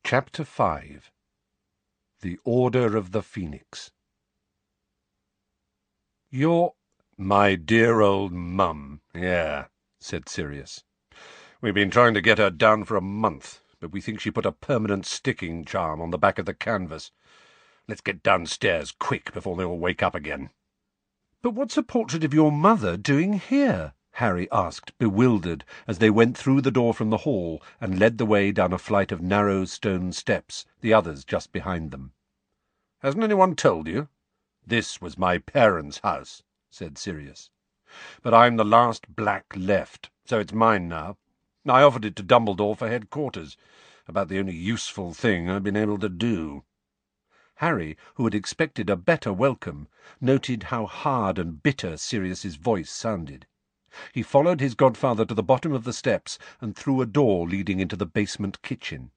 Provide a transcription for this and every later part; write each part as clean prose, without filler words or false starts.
Chapter 5. The Order of the Phoenix. "You're my dear old mum, yeah," said Sirius. "We've been trying to get her down for a month, but we think she put a permanent sticking charm on the back of the canvas. Let's get downstairs quick before they all wake up again." "But what's a portrait of your mother doing here?" Harry asked, bewildered, as they went through the door from the hall and led the way down a flight of narrow stone steps, the others just behind them. "Hasn't anyone told you? This was my parents' house," said Sirius. "But I'm the last black left, so it's mine now. I offered it to Dumbledore for headquarters, about the only useful thing I've been able to do." Harry, who had expected a better welcome, noted how hard and bitter Sirius's voice sounded. He followed his godfather to the bottom of the steps and through a door leading into the basement kitchen.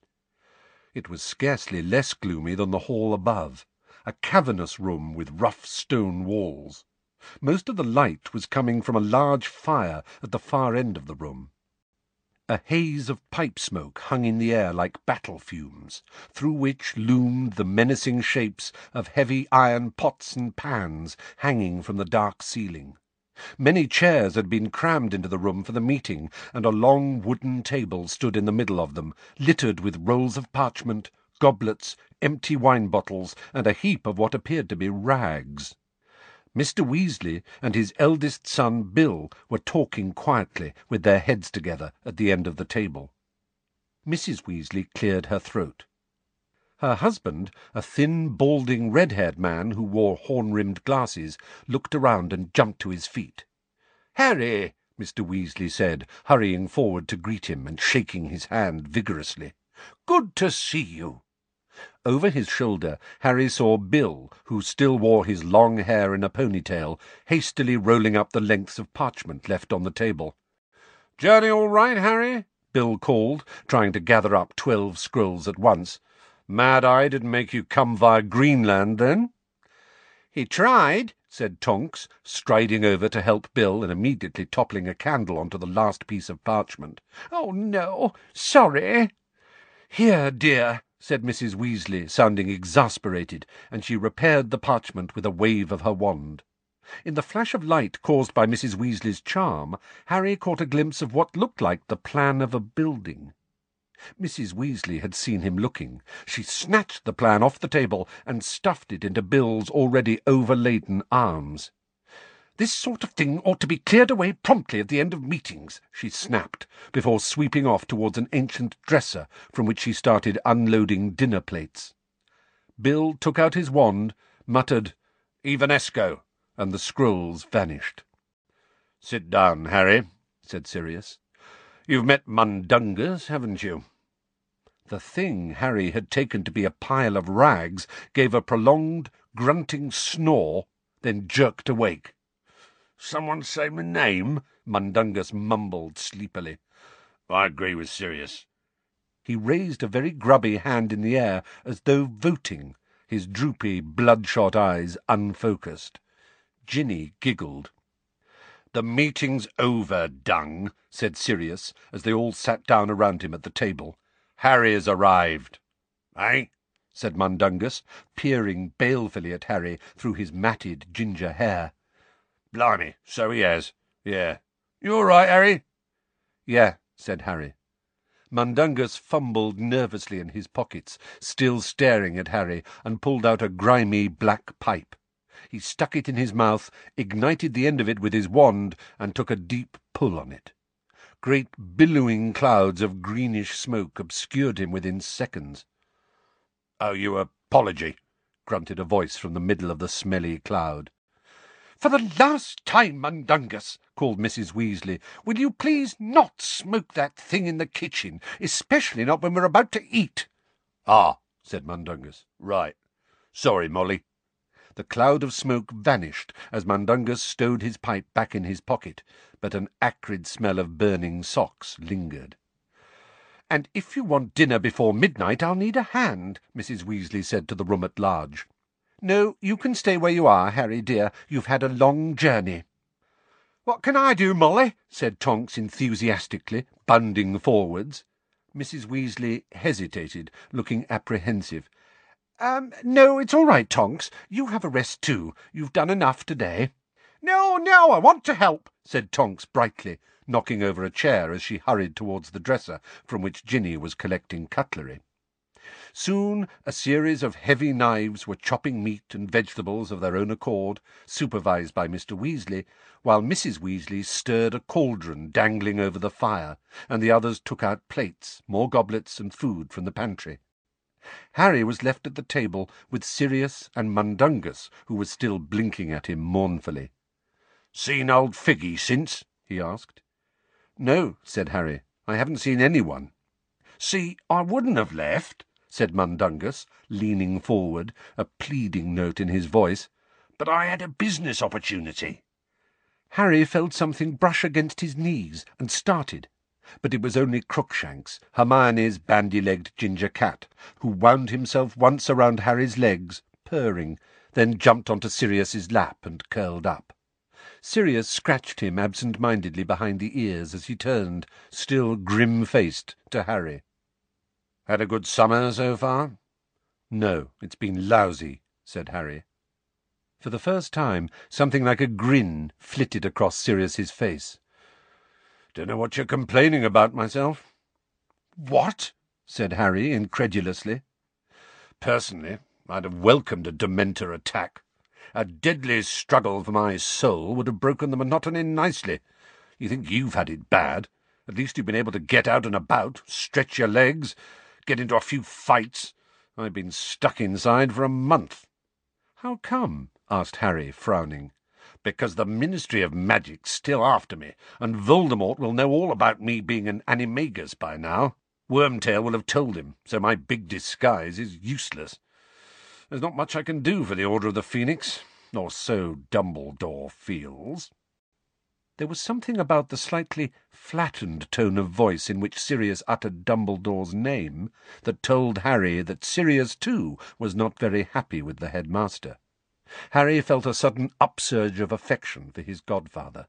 It was scarcely less gloomy than the hall above, a cavernous room with rough stone walls. Most of the light was coming from a large fire at the far end of the room. A haze of pipe smoke hung in the air like battle fumes, through which loomed the menacing shapes of heavy iron pots and pans hanging from the dark ceiling. Many chairs had been crammed into the room for the meeting, and a long wooden table stood in the middle of them, littered with rolls of parchment, goblets, empty wine bottles, and a heap of what appeared to be rags. Mr. Weasley and his eldest son Bill were talking quietly, with their heads together, at the end of the table. Mrs. Weasley cleared her throat. Her husband, a thin, balding, red-haired man who wore horn-rimmed glasses, looked around and jumped to his feet. "Harry," Mr. Weasley said, hurrying forward to greet him and shaking his hand vigorously. "Good to see you." Over his shoulder Harry saw Bill, who still wore his long hair in a ponytail, hastily rolling up the lengths of parchment left on the table. "Journey all right, Harry?" Bill called, trying to gather up 12 scrolls at once. "Mad-Eye didn't make you come via Greenland, then?" "He tried," said Tonks, striding over to help Bill and immediately toppling a candle onto the last piece of parchment. "Oh, no, sorry." "Here, dear," said Mrs. Weasley, sounding exasperated, and she repaired the parchment with a wave of her wand. In the flash of light caused by Mrs. Weasley's charm, Harry caught a glimpse of what looked like the plan of a building. Mrs. Weasley had seen him looking. She snatched the plan off the table and stuffed it into Bill's already overladen arms. "This sort of thing ought to be cleared away promptly at the end of meetings," she snapped, before sweeping off towards an ancient dresser from which she started unloading dinner plates. Bill took out his wand, muttered, "Evanesco," and the scrolls vanished. "Sit down, Harry," said Sirius. "You've met Mundungus, haven't you?" The thing Harry had taken to be a pile of rags gave a prolonged, grunting snore, then jerked awake. "Someone say my name?" Mundungus mumbled sleepily. "I agree with Sirius." He raised a very grubby hand in the air, as though voting, his droopy, bloodshot eyes unfocused. Ginny giggled. "The meeting's over, Dung," said Sirius, as they all sat down around him at the table. "Harry has arrived." "Eh?" said Mundungus, peering balefully at Harry through his matted ginger hair. "Blimey, so he has. Yeah. You all right, Harry?" "Yeah," said Harry. Mundungus fumbled nervously in his pockets, still staring at Harry, and pulled out a grimy black pipe. He stuck it in his mouth, ignited the end of it with his wand, and took a deep pull on it. Great billowing clouds of greenish smoke obscured him within seconds. "Owe you an apology," grunted a voice from the middle of the smelly cloud. "For the last time, Mundungus," called Mrs. Weasley, "will you please not smoke that thing in the kitchen, especially not when we're about to eat?" "Ah," said Mundungus. "Right. Sorry, Molly." The cloud of smoke vanished as Mundungus stowed his pipe back in his pocket, but an acrid smell of burning socks lingered. "And if you want dinner before midnight, I'll need a hand," Mrs. Weasley said to the room at large. "No, you can stay where you are, Harry dear. You've had a long journey." "What can I do, Molly?" said Tonks enthusiastically, bounding forwards. Mrs. Weasley hesitated, looking apprehensive. No, it's all right, Tonks. You have a rest too. You've done enough today. No, I want to help, said Tonks brightly, knocking over a chair as she hurried towards the dresser from which Ginny was collecting cutlery. Soon a series of heavy knives were chopping meat and vegetables of their own accord, supervised by Mr. Weasley, while Mrs. Weasley stirred a cauldron dangling over the fire, and the others took out plates, more goblets, and food from the pantry. Harry was left at the table with Sirius and Mundungus, who was still blinking at him mournfully. "Seen old Figgy since?" he asked. "No," said Harry. "I haven't seen anyone." "See, I wouldn't have left," said Mundungus, leaning forward, a pleading note in his voice, "but I had a business opportunity." Harry felt something brush against his knees and started, but it was only Crookshanks, Hermione's bandy-legged ginger cat, who wound himself once around Harry's legs, purring, then jumped onto Sirius's lap and curled up. Sirius scratched him absent-mindedly behind the ears as he turned, still grim-faced, to Harry. "Had a good summer so far?" "No, it's been lousy," said Harry. For the first time something like a grin flitted across Sirius's face. "Don't know what you're complaining about, myself." "What?" said Harry incredulously. "Personally, I'd have welcomed a Dementor attack. A deadly struggle for my soul would have broken the monotony nicely. You think you've had it bad. At least you've been able to get out and about, stretch your legs, get into a few fights. I've been stuck inside for a month." "How come?" asked Harry, frowning. "Because the Ministry of Magic's still after me, and Voldemort will know all about me being an animagus by now. Wormtail will have told him, so my big disguise is useless. There's not much I can do for the Order of the Phoenix, or so Dumbledore feels." There was something about the slightly flattened tone of voice in which Sirius uttered Dumbledore's name that told Harry that Sirius, too, was not very happy with the headmaster. Harry felt a sudden upsurge of affection for his godfather.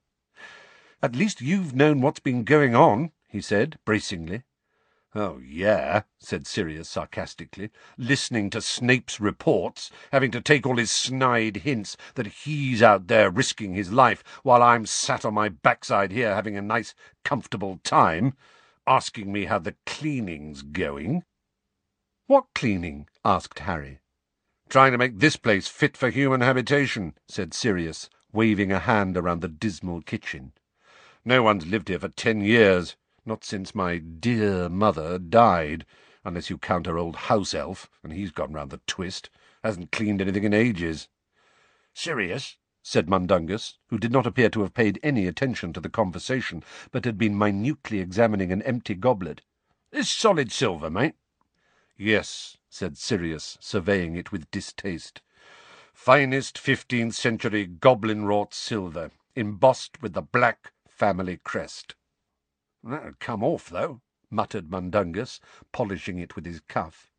"At least you've known what's been going on," he said, bracingly. "Oh, yeah," said Sirius sarcastically, "listening to Snape's reports, having to take all his snide hints that he's out there risking his life while I'm sat on my backside here having a nice, comfortable time, asking me how the cleaning's going." "What cleaning?" asked Harry. "Trying to make this place fit for human habitation," said Sirius, waving a hand around the dismal kitchen. "No one's lived here for 10 years. Not since my dear mother died, unless you count her old house-elf, and he's gone round the twist. Hasn't cleaned anything in ages." "Sirius," said Mundungus, who did not appear to have paid any attention to the conversation, but had been minutely examining an empty goblet. "This solid silver, mate?" "Yes," said Sirius, surveying it with distaste. "Finest 15th-century goblin-wrought silver, embossed with the black family crest." "That'd come off, though," muttered Mundungus, polishing it with his cuff.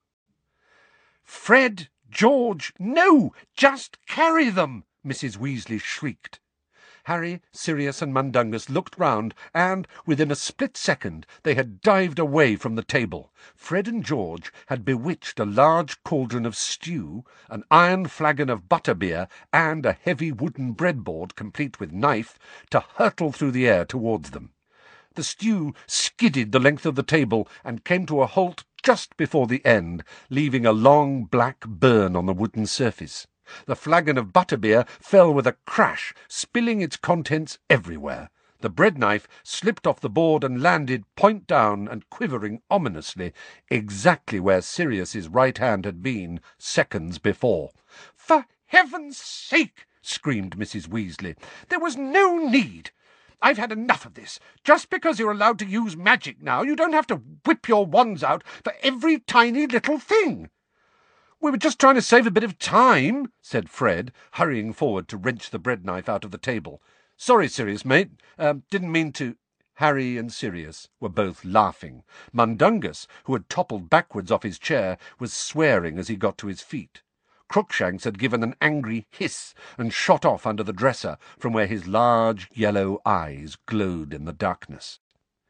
"Fred, George, no! Just carry them!" Mrs. Weasley shrieked. Harry, Sirius, and Mundungus looked round, and, within a split second, they had dived away from the table. Fred and George had bewitched a large cauldron of stew, an iron flagon of butterbeer, and a heavy wooden breadboard, complete with knife, to hurtle through the air towards them. The stew skidded the length of the table and came to a halt just before the end, leaving a long black burn on the wooden surface. The flagon of butterbeer fell with a crash, spilling its contents everywhere. The bread-knife slipped off the board and landed, point down and quivering ominously, exactly where Sirius's right hand had been seconds before. "For heaven's sake!" screamed Mrs. Weasley. "There was no need. I've had enough of this. Just because you're allowed to use magic now, you don't have to whip your wands out for every tiny little thing." "We were just trying to save a bit of time," said Fred, hurrying forward to wrench the bread-knife out of the table. "Sorry, Sirius, mate. Didn't mean to—" Harry and Sirius were both laughing. Mundungus, who had toppled backwards off his chair, was swearing as he got to his feet. Crookshanks had given an angry hiss and shot off under the dresser, from where his large yellow eyes glowed in the darkness.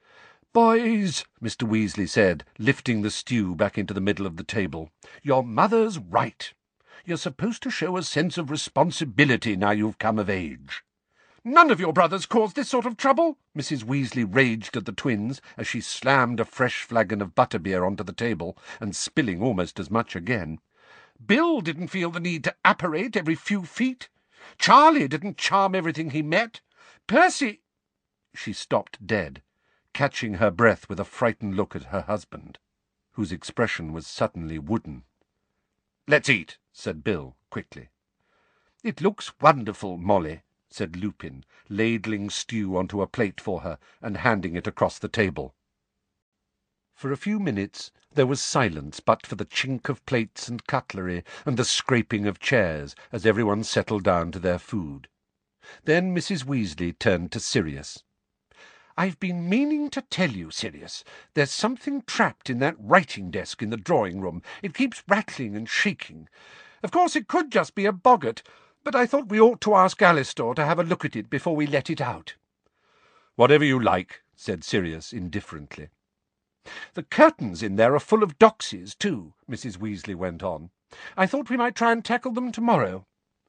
"Boys," Mr. Weasley said, lifting the stew back into the middle of the table, "your mother's right. You're supposed to show a sense of responsibility now you've come of age." "None of your brothers caused this sort of trouble," Mrs. Weasley raged at the twins as she slammed a fresh flagon of butterbeer onto the table, and spilling almost as much again. "Bill didn't feel the need to apparate every few feet. Charlie didn't charm everything he met. Percy—" She stopped dead, catching her breath with a frightened look at her husband, whose expression was suddenly wooden. "Let's eat," said Bill quickly. "It looks wonderful, Molly," said Lupin, ladling stew onto a plate for her and handing it across the table. For a few minutes there was silence but for the chink of plates and cutlery and the scraping of chairs as everyone settled down to their food. Then Mrs. Weasley turned to Sirius. "I've been meaning to tell you, Sirius. There's something trapped in that writing desk in the drawing-room. It keeps rattling and shaking. Of course it could just be a boggart, but I thought we ought to ask Alastor to have a look at it before we let it out." "Whatever you like," said Sirius indifferently. "The curtains in there are full of doxies, too," Mrs. Weasley went on. "I thought we might try and tackle them tomorrow."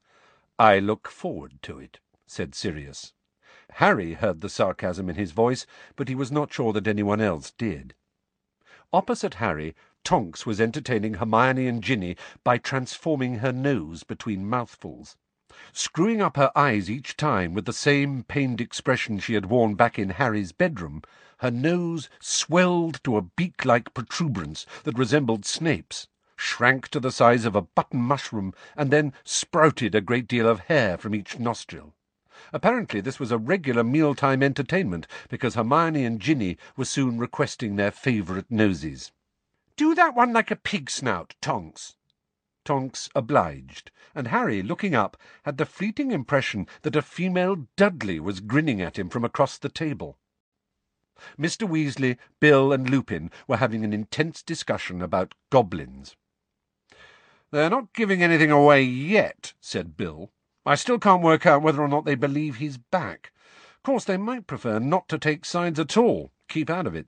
"I look forward to it," said Sirius. Harry heard the sarcasm in his voice, but he was not sure that anyone else did. Opposite Harry, Tonks was entertaining Hermione and Ginny by transforming her nose between mouthfuls. Screwing up her eyes each time with the same pained expression she had worn back in Harry's bedroom, her nose swelled to a beak-like protuberance that resembled Snape's, shrank to the size of a button mushroom, and then sprouted a great deal of hair from each nostril. Apparently this was a regular mealtime entertainment, because Hermione and Ginny were soon requesting their favourite noses. "Do that one like a pig snout, Tonks." Tonks obliged, and Harry, looking up, had the fleeting impression that a female Dudley was grinning at him from across the table. Mr. Weasley, Bill, and Lupin were having an intense discussion about goblins. "They're not giving anything away yet," said Bill. "I still can't work out whether or not they believe he's back. Of course, they might prefer not to take sides at all. Keep out of it."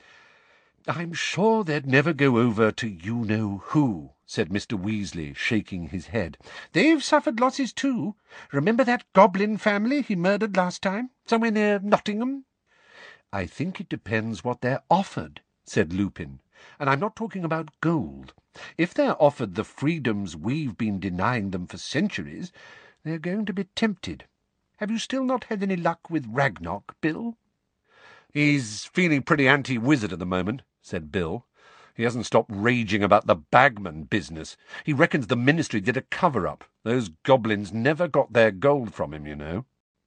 "I'm sure they'd never go over to you-know-who," said Mr. Weasley, shaking his head. "They've suffered losses too. Remember that goblin family he murdered last time, somewhere near Nottingham?" "I think it depends what they're offered," said Lupin. "And I'm not talking about gold. If they're offered the freedoms we've been denying them for centuries, they're going to be tempted. Have you still not had any luck with Ragnarok, Bill?" "He's feeling pretty anti-wizard at the moment," said Bill. "He hasn't stopped raging about the Bagman business. He reckons the Ministry did a cover-up. Those goblins never got their gold from him, you know."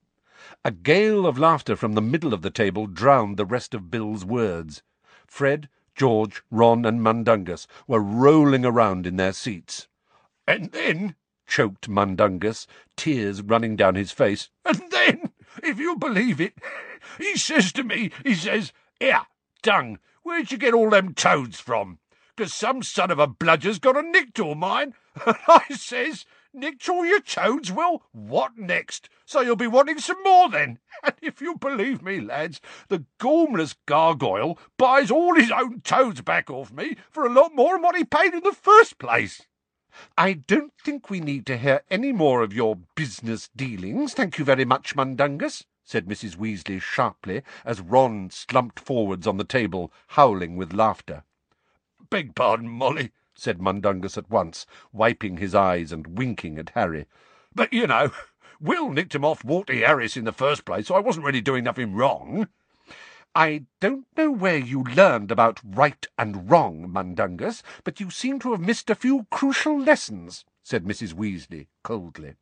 A gale of laughter from the middle of the table drowned the rest of Bill's words. Fred, George, Ron, and Mundungus were rolling around in their seats. "And then," choked Mundungus, tears running down his face, "and then, if you believe it, he says to me, he says, 'Here, Dung, where'd you get all them toads from? 'Cause some son of a bludger's got a nicked all mine.' And I says, 'Nicked all your toads? Well, what next? So you'll be wanting some more then?' And if you believe me, lads, the gormless gargoyle buys all his own toads back off me for a lot more than what he paid in the first place." "I don't think we need to hear any more of your business dealings, thank you very much, Mundungus," said Mrs. Weasley sharply, as Ron slumped forwards on the table, howling with laughter. "Beg pardon, Molly," said Mundungus at once, wiping his eyes and winking at Harry. "But, you know, Will nicked him off Walty Harris in the first place, so I wasn't really doing nothing wrong." "I don't know where you learned about right and wrong, Mundungus, but you seem to have missed a few crucial lessons," said Mrs. Weasley coldly.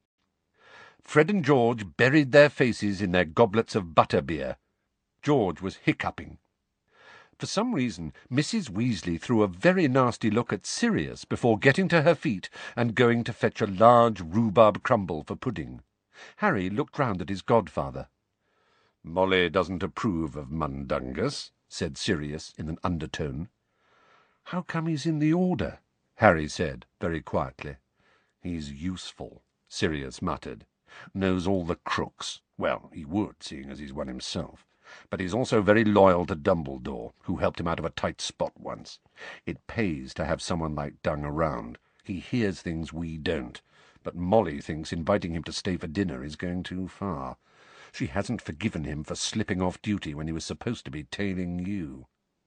Fred and George buried their faces in their goblets of butterbeer. George was hiccuping. For some reason, Mrs. Weasley threw a very nasty look at Sirius before getting to her feet and going to fetch a large rhubarb crumble for pudding. Harry looked round at his godfather. "Molly doesn't approve of Mundungus," said Sirius in an undertone. "How come he's in the order?" Harry said very quietly. "He's useful," Sirius muttered. "Knows all the crooks. Well, he would, seeing as he's one himself. But he's also very loyal to Dumbledore, who helped him out of a tight spot once. It pays to have someone like Dung around. He hears things we don't, but Molly thinks inviting him to stay for dinner is going too far. She hasn't forgiven him for slipping off duty when he was supposed to be tailing you.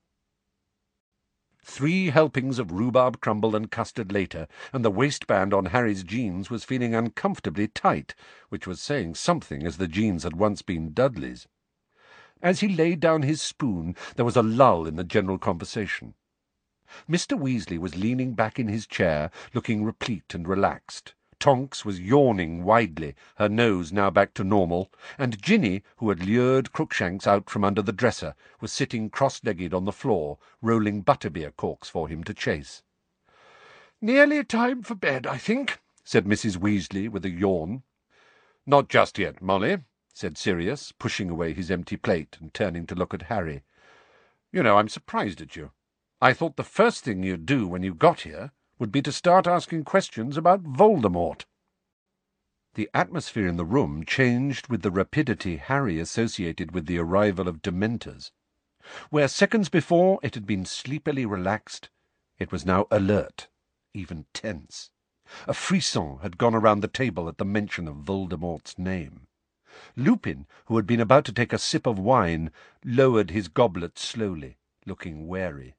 3 helpings of rhubarb crumble and custard later, and the waistband on Harry's jeans was feeling uncomfortably tight, which was saying something, as the jeans had once been Dudley's. As he laid down his spoon, there was a lull in the general conversation. Mr. Weasley was leaning back in his chair, looking replete and relaxed. Tonks was yawning widely, her nose now back to normal, and Ginny, who had lured Crookshanks out from under the dresser, was sitting cross-legged on the floor, rolling butterbeer corks for him to chase. "Nearly time for bed, I think," said Mrs. Weasley with a yawn. "Not just yet, Molly," said Sirius, pushing away his empty plate and turning to look at Harry. "You know, I'm surprised at you. I thought the first thing you'd do when you got here would be to start asking questions about Voldemort." The atmosphere in the room changed with the rapidity Harry associated with the arrival of Dementors. Where seconds before it had been sleepily relaxed, it was now alert, even tense. A frisson had gone around the table at the mention of Voldemort's name. Lupin, who had been about to take a sip of wine, lowered his goblet slowly, looking wary.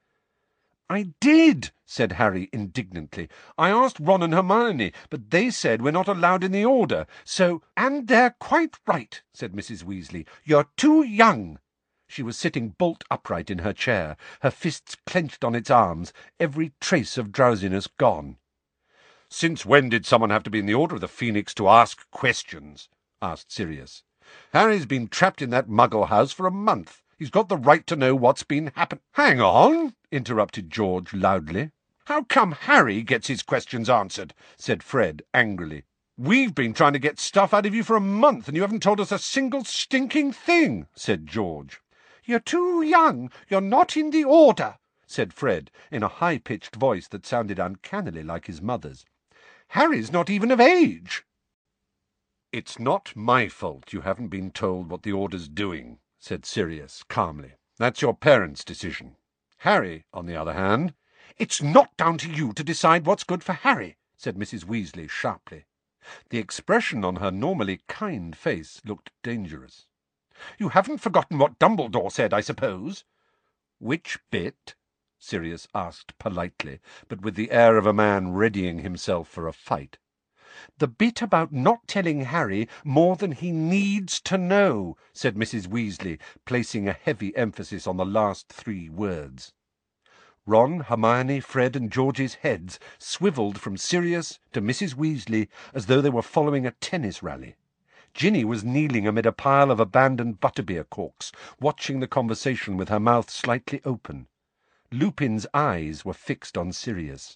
"I did," said Harry indignantly. "I asked Ron and Hermione, but they said we're not allowed in the Order, so—" "And they're quite right," said Mrs. Weasley. "You're too young." She was sitting bolt upright in her chair, her fists clenched on its arms, every trace of drowsiness gone. "Since when did someone have to be in the Order of the Phoenix to ask questions?" asked Sirius. "Harry's been trapped in that Muggle house for a month. He's got the right to know what's been happening." "Hang on," interrupted George loudly. "How come Harry gets his questions answered?" said Fred angrily. "We've been trying to get stuff out of you for a month, and you haven't told us a single stinking thing," said George. "You're too young. You're not in the Order," said Fred, in a high-pitched voice that sounded uncannily like his mother's. "Harry's not even of age." "It's not my fault you haven't been told what the Order's doing," said Sirius calmly. "That's your parents' decision. Harry, on the other hand—" "It's not down to you to decide what's good for Harry," said Mrs. Weasley sharply. The expression on her normally kind face looked dangerous. "You haven't forgotten what Dumbledore said, I suppose?" "Which bit?" Sirius asked politely, but with the air of a man readying himself for a fight. "The bit about not telling Harry more than he needs to know," said Mrs. Weasley, placing a heavy emphasis on the last 3 words. Ron, Hermione, Fred, and George's heads swivelled from Sirius to Mrs. Weasley as though they were following a tennis rally. Ginny was kneeling amid a pile of abandoned butterbeer corks, watching the conversation with her mouth slightly open. Lupin's eyes were fixed on Sirius.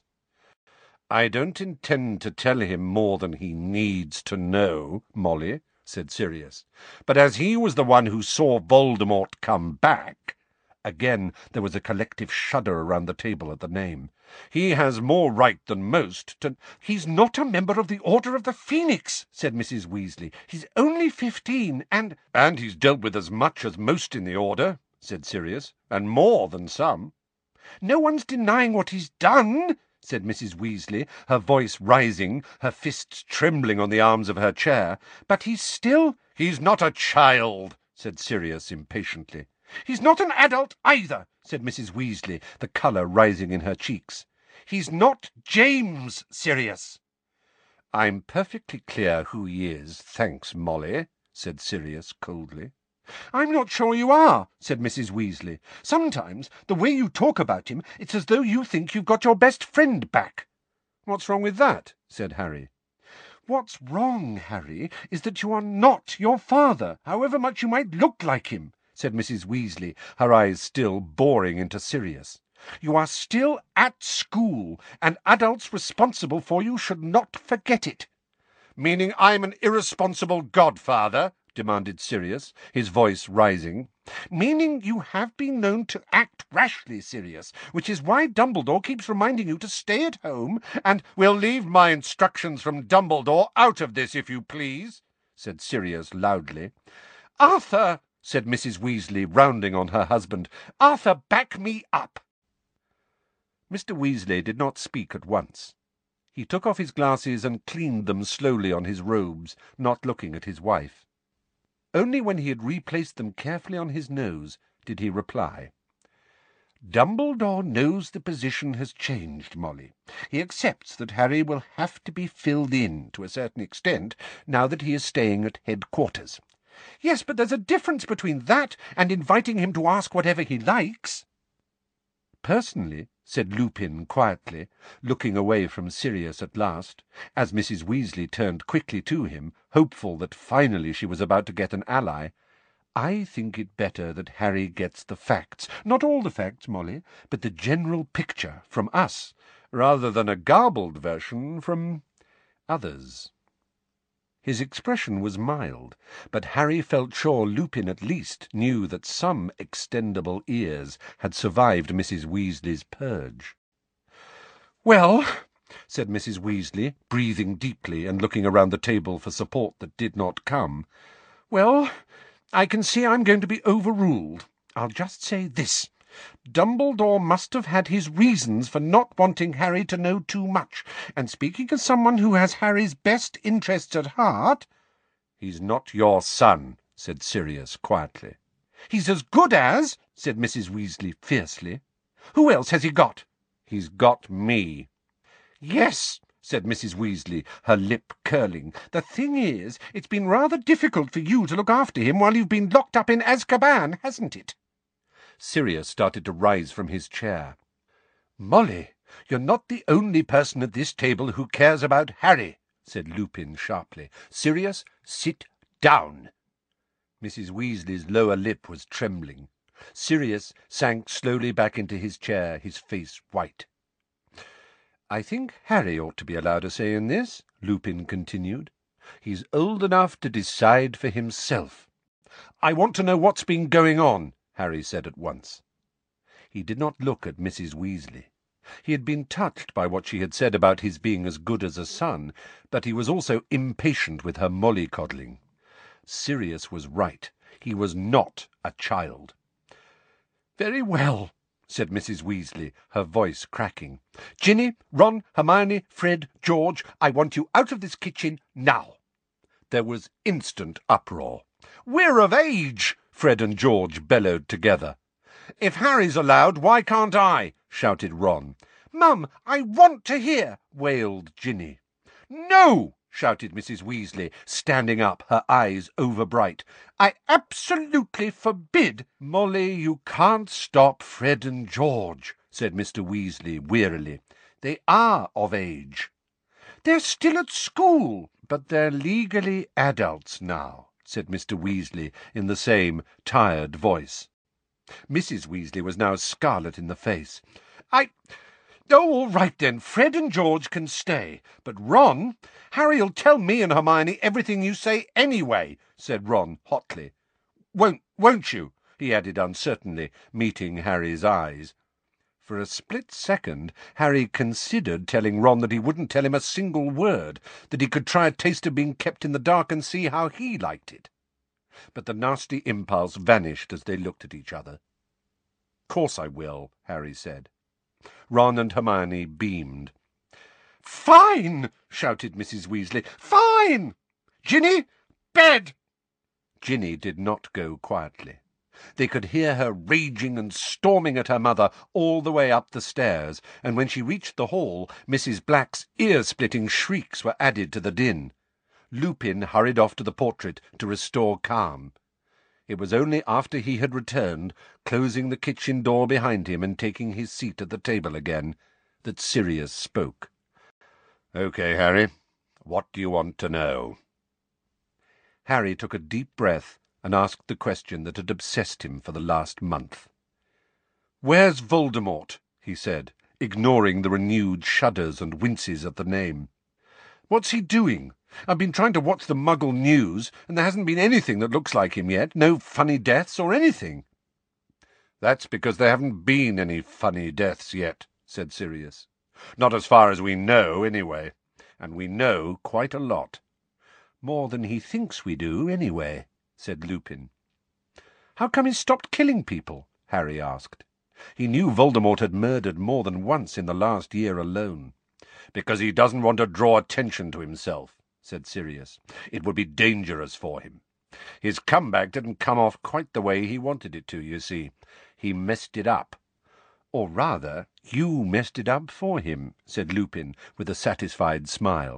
"I don't intend to tell him more than he needs to know, Molly," said Sirius. "But as he was the one who saw Voldemort come back—" Again there was a collective shudder around the table at the name. "He has more right than most to—" "He's not a member of the Order of the Phoenix," said Mrs. Weasley. "He's only 15, and—" "And he's dealt with as much as most in the Order," said Sirius, "and more than some." "No one's denying what he's done," said Mrs. Weasley, her voice rising, her fists trembling on the arms of her chair. "But he's still—" "He's not a child," said Sirius impatiently. "He's not an adult either," said Mrs. Weasley, the colour rising in her cheeks. "He's not James, Sirius." "I'm perfectly clear who he is, thanks, Molly," said Sirius coldly. "I'm not sure you are," said Mrs. Weasley. "Sometimes, the way you talk about him, it's as though you think you've got your best friend back." "What's wrong with that?" said Harry. "What's wrong, Harry, is that you are not your father, however much you might look like him," said Mrs. Weasley, her eyes still boring into Sirius. "You are still at school, and adults responsible for you should not forget it." "Meaning I'm an irresponsible godfather?" demanded Sirius, his voice rising. "Meaning you have been known to act rashly, Sirius, which is why Dumbledore keeps reminding you to stay at home and—" "We'll leave my instructions from Dumbledore out of this, if you please," said Sirius loudly. "Arthur!" said Mrs. Weasley, rounding on her husband. "Arthur, back me up!" Mr. Weasley did not speak at once. He took off his glasses and cleaned them slowly on his robes, not looking at his wife. Only when he had replaced them carefully on his nose did he reply. "Dumbledore knows the position has changed, Molly. He accepts that Harry will have to be filled in, to a certain extent, now that he is staying at headquarters." "Yes, but there's a difference between that and inviting him to ask whatever he likes." "Personally," said Lupin quietly, looking away from Sirius at last, as Mrs. Weasley turned quickly to him, hopeful that finally she was about to get an ally, "I think it better that Harry gets the facts, not all the facts, Molly, but the general picture from us, rather than a garbled version from others." His expression was mild, but Harry felt sure Lupin at least knew that some extendable ears had survived Mrs. Weasley's purge. "Well," said Mrs. Weasley, breathing deeply and looking around the table for support that did not come, "well, I can see I'm going to be overruled. I'll just say this. Dumbledore must have had his reasons for not wanting Harry to know too much, and speaking as someone who has Harry's best interests at heart—" "He's not your son," said Sirius quietly. "He's as good as," said Mrs. Weasley fiercely. "Who else has he got?" "He's got me." "Yes," said Mrs. Weasley, her lip curling. "The thing is, it's been rather difficult for you to look after him while you've been locked up in Azkaban, hasn't it?" Sirius started to rise from his chair. "Molly, you're not the only person at this table who cares about Harry," said Lupin sharply. "Sirius, sit down." Mrs. Weasley's lower lip was trembling. Sirius sank slowly back into his chair, his face white. "I think Harry ought to be allowed a say in this," Lupin continued. "He's old enough to decide for himself." "I want to know what's been going on," Harry said at once. He did not look at Mrs. Weasley. He had been touched by what she had said about his being as good as a son, but he was also impatient with her mollycoddling. Sirius was right. He was not a child. "Very well," said Mrs. Weasley, her voice cracking. "Ginny, Ron, Hermione, Fred, George, I want you out of this kitchen now." There was instant uproar. "We're of age!" Fred and George bellowed together. "If Harry's allowed, why can't I?" shouted Ron. "Mum, I want to hear," wailed Ginny. "No!" shouted Mrs. Weasley, standing up, her eyes overbright. "I absolutely forbid—" "Molly, you can't stop Fred and George," said Mr. Weasley wearily. "They are of age." "They're still at school." "But they're legally adults now," said Mr. Weasley in the same tired voice. Mrs. Weasley was now scarlet in the face. "Oh, all right then, Fred and George can stay. But Ron, Harry'll tell me and Hermione everything you say anyway," said Ron hotly. Won't you?" he added uncertainly, meeting Harry's eyes. For a split second Harry considered telling Ron that he wouldn't tell him a single word, that he could try a taste of being kept in the dark and see how he liked it. But the nasty impulse vanished as they looked at each other. "Course I will," Harry said. Ron and Hermione beamed. "Fine!" shouted Mrs. Weasley. "Fine! Ginny, bed!" Ginny did not go quietly. They could hear her raging and storming at her mother all the way up the stairs, and when she reached the hall, Mrs. Black's ear-splitting shrieks were added to the din. Lupin hurried off to the portrait to restore calm. It was only after he had returned, closing the kitchen door behind him and taking his seat at the table again, that Sirius spoke. "Okay, Harry, what do you want to know?" Harry took a deep breath and asked the question that had obsessed him for the last month. "Where's Voldemort?" he said, ignoring the renewed shudders and winces at the name. "What's he doing? I've been trying to watch the Muggle news, and there hasn't been anything that looks like him yet, no funny deaths or anything." "That's because there haven't been any funny deaths yet," said Sirius. "Not as far as we know, anyway. And we know quite a lot." "More than he thinks we do, anyway," said Lupin. How come he's stopped killing people? Harry asked. He knew Voldemort had murdered more than once in the last year alone. Because he doesn't want to draw attention to himself, said Sirius. It would be dangerous for him. His comeback didn't come off quite the way he wanted it to, you see. He messed it up. Or rather, you messed it up for him, said Lupin, with a satisfied smile.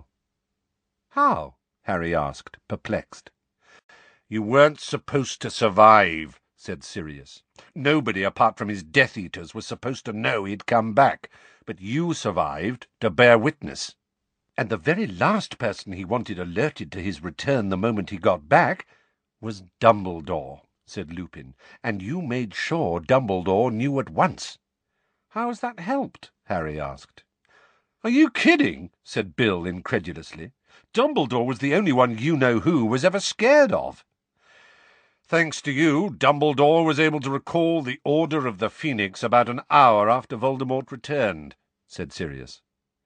How? Harry asked, perplexed. You weren't supposed to survive, said Sirius. Nobody apart from his Death Eaters was supposed to know he'd come back, but you survived to bear witness. And the very last person he wanted alerted to his return the moment he got back was Dumbledore, said Lupin, and you made sure Dumbledore knew at once. How's that helped? Harry asked. Are you kidding? Said Bill incredulously. Dumbledore was the only one you-know-who was ever scared of. Thanks to you, Dumbledore was able to recall the Order of the Phoenix about an hour after Voldemort returned, said Sirius.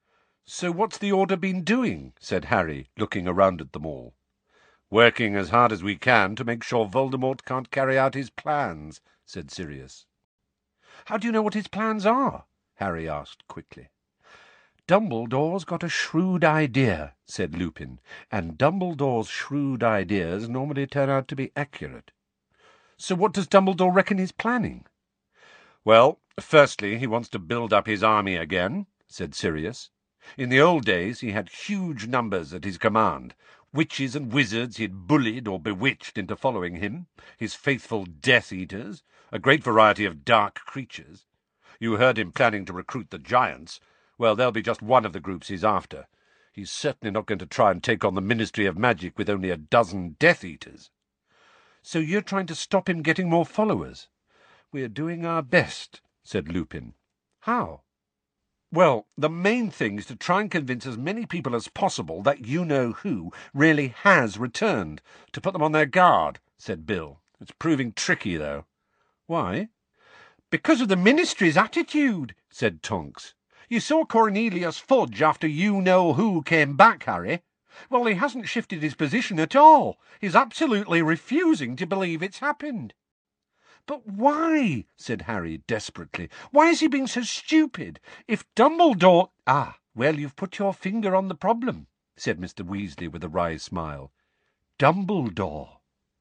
So what's the Order been doing? Said Harry, looking around at them all. Working as hard as we can to make sure Voldemort can't carry out his plans, said Sirius. How do you know what his plans are? Harry asked quickly. Dumbledore's got a shrewd idea, said Lupin, and Dumbledore's shrewd ideas normally turn out to be accurate. So what does Dumbledore reckon he's planning? Well, firstly, he wants to build up his army again, said Sirius. In the old days he had huge numbers at his command. Witches and wizards he'd bullied or bewitched into following him, his faithful Death Eaters, a great variety of dark creatures. You heard him planning to recruit the Giants. Well, they'll be just one of the groups he's after. He's certainly not going to try and take on the Ministry of Magic with only a dozen Death Eaters. So you're trying to stop him getting more followers? We're doing our best, said Lupin. How? Well, the main thing is to try and convince as many people as possible that you-know-who really has returned, to put them on their guard, said Bill. It's proving tricky, though. Why? Because of the Ministry's attitude, said Tonks. You saw Cornelius Fudge after you-know-who came back, Harry. Well, he hasn't shifted his position at all. He's absolutely refusing to believe it's happened. But why? Said Harry desperately. Why is he being so stupid? If Dumbledore— Ah, well, you've put your finger on the problem, said Mr. Weasley with a wry smile. Dumbledore.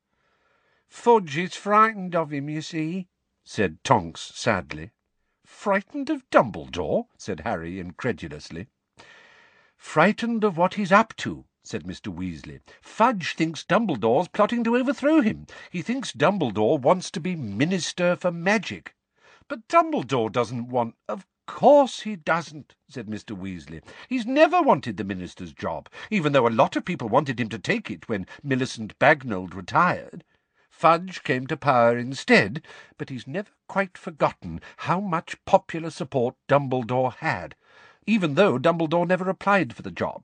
Fudge is frightened of him, you see, said Tonks sadly. Frightened of Dumbledore? Said Harry incredulously. Frightened of what he's up to, said Mr. Weasley. Fudge thinks Dumbledore's plotting to overthrow him. He thinks Dumbledore wants to be Minister for Magic. But Dumbledore doesn't want— Of course he doesn't, said Mr. Weasley. He's never wanted the minister's job, even though a lot of people wanted him to take it when Millicent Bagnold retired. Fudge came to power instead, but he's never quite forgotten how much popular support Dumbledore had, even though Dumbledore never applied for the job.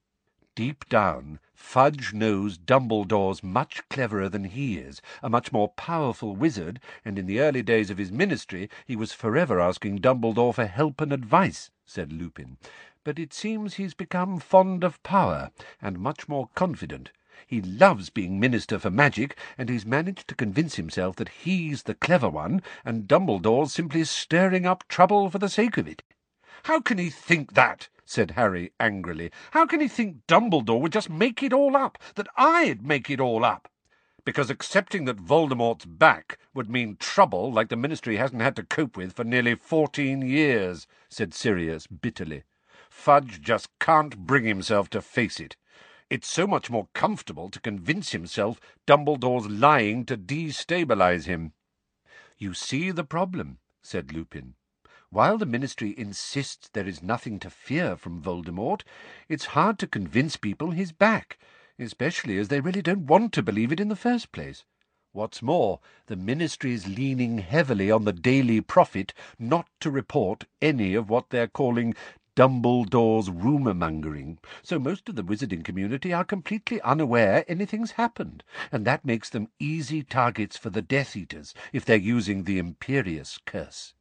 Deep down, Fudge knows Dumbledore's much cleverer than he is, a much more powerful wizard, and in the early days of his ministry he was forever asking Dumbledore for help and advice, said Lupin. But it seems he's become fond of power, and much more confident. He loves being Minister for Magic, and he's managed to convince himself that he's the clever one, and Dumbledore's simply stirring up trouble for the sake of it. How can he think that? Said Harry angrily. How can he think Dumbledore would just make it all up, that I'd make it all up? Because accepting that Voldemort's back would mean trouble like the Ministry hasn't had to cope with for nearly 14 years, said Sirius bitterly. Fudge just can't bring himself to face it. It's so much more comfortable to convince himself Dumbledore's lying to destabilize him. You see the problem, said Lupin. While the Ministry insists there is nothing to fear from Voldemort, it's hard to convince people he's back, especially as they really don't want to believe it in the first place. What's more, the Ministry's leaning heavily on the Daily Prophet not to report any of what they're calling Dumbledore's rumour-mongering, so most of the wizarding community are completely unaware anything's happened, and that makes them easy targets for the Death Eaters if they're using the Imperius Curse.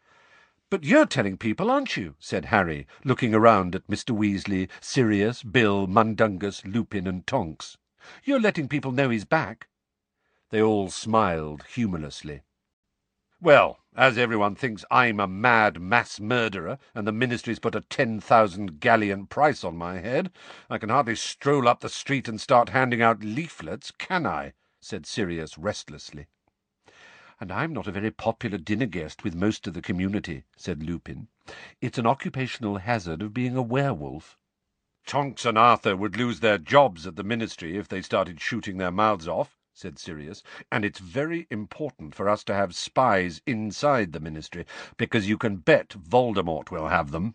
"But you're telling people, aren't you?" said Harry, looking around at Mr. Weasley, Sirius, Bill, Mundungus, Lupin, and Tonks. "You're letting people know he's back." They all smiled humorlessly. "Well, as everyone thinks I'm a mad mass murderer, and the Ministry's put a 10,000 galleon price on my head, I can hardly stroll up the street and start handing out leaflets, can I?" said Sirius restlessly. "And I'm not a very popular dinner guest with most of the community," said Lupin. "It's an occupational hazard of being a werewolf." "Tonks and Arthur would lose their jobs at the Ministry if they started shooting their mouths off," said Sirius, "and it's very important for us to have spies inside the Ministry, because you can bet Voldemort will have them."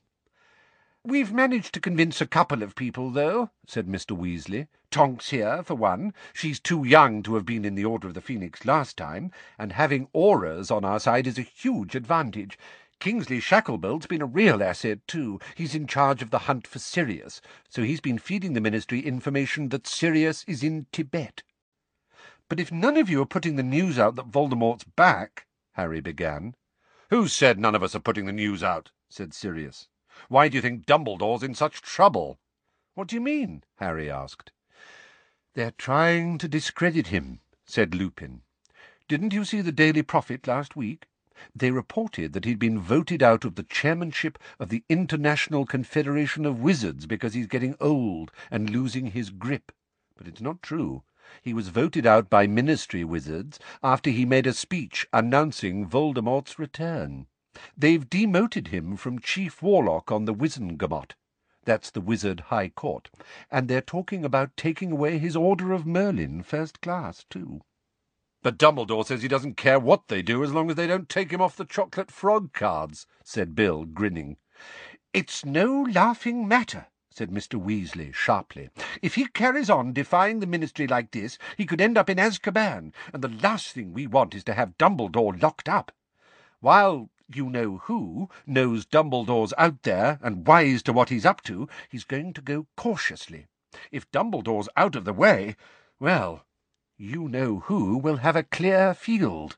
"We've managed to convince a couple of people, though," said Mr. Weasley. "Tonks here, for one. She's too young to have been in the Order of the Phoenix last time, and having Aurors on our side is a huge advantage. Kingsley Shacklebolt's been a real asset, too. He's in charge of the hunt for Sirius, so he's been feeding the Ministry information that Sirius is in Tibet." "But if none of you are putting the news out that Voldemort's back," Harry began. "Who said none of us are putting the news out?" said Sirius. "Why do you think Dumbledore's in such trouble?" "What do you mean?" Harry asked. "They're trying to discredit him," said Lupin. "Didn't you see the Daily Prophet last week? They reported that he'd been voted out of the chairmanship of the International Confederation of Wizards because he's getting old and losing his grip. But it's not true. He was voted out by Ministry wizards after he made a speech announcing Voldemort's return. They've demoted him from Chief Warlock on the Wizengamot. That's the Wizard High Court. And they're talking about taking away his Order of Merlin first class, too." "But Dumbledore says he doesn't care what they do as long as they don't take him off the chocolate frog cards," said Bill, grinning. "It's no laughing matter," said Mr. Weasley sharply. "If he carries on defying the Ministry like this, he could end up in Azkaban, and the last thing we want is to have Dumbledore locked up. While you-know-who knows Dumbledore's out there and wise to what he's up to, he's going to go cautiously. If Dumbledore's out of the way, well, you-know-who will have a clear field."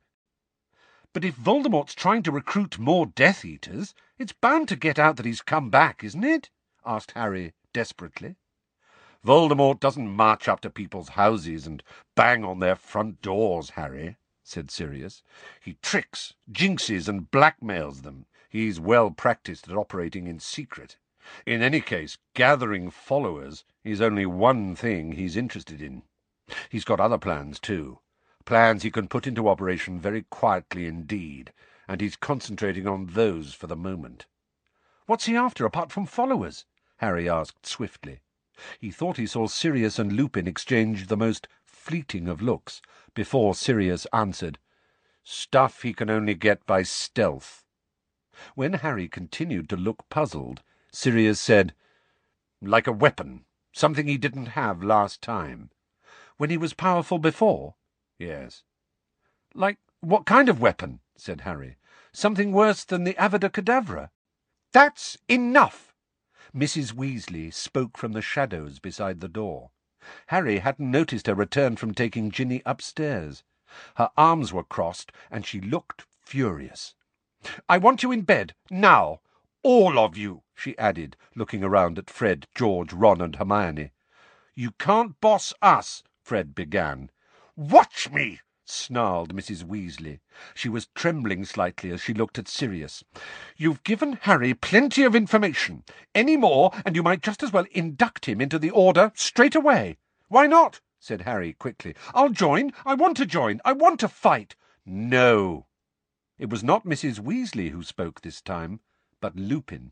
"But if Voldemort's trying to recruit more Death Eaters, it's bound to get out that he's come back, isn't it?" asked Harry desperately. "Voldemort doesn't march up to people's houses and bang on their front doors, Harry," said Sirius. "He tricks, jinxes, and blackmails them. He's well practised at operating in secret. In any case, gathering followers is only one thing he's interested in. He's got other plans, too. Plans he can put into operation very quietly indeed, and he's concentrating on those for the moment." "What's he after, apart from followers?" Harry asked swiftly. He thought he saw Sirius and Lupin exchange the most fleeting of looks before Sirius answered, "Stuff he can only get by stealth." When Harry continued to look puzzled, Sirius said, "Like a weapon, something he didn't have last time." "When he was powerful before?" "Yes." "Like what kind of weapon?" said Harry. "Something worse than the Avada Kedavra?" "That's enough!" Mrs. Weasley spoke from the shadows beside the door. Harry hadn't noticed her return from taking Ginny upstairs. Her arms were crossed, and she looked furious. "I want you in bed, now. All of you," she added, looking around at Fred, George, Ron, and Hermione. "You can't boss us," Fred began. "Watch me!" snarled Mrs. Weasley. She was trembling slightly as she looked at Sirius. "You've given Harry plenty of information. Any more, and you might just as well induct him into the Order straight away." "Why not?" said Harry quickly. "I'll join. I want to join. I want to fight." "No." It was not Mrs. Weasley who spoke this time, but Lupin.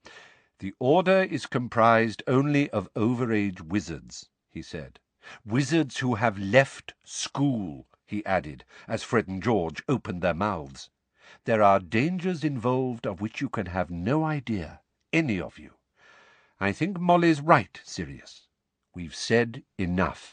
"The Order is comprised only of overage wizards," he said. "Wizards who have left school," he added, as Fred and George opened their mouths. "There are dangers involved of which you can have no idea, any of you. I think Molly's right, Sirius. We've said enough."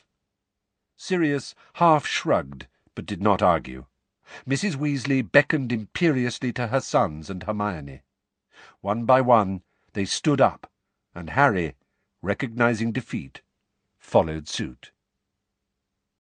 Sirius half shrugged, but did not argue. Mrs. Weasley beckoned imperiously to her sons and Hermione. One by one they stood up, and Harry, recognizing defeat, followed suit.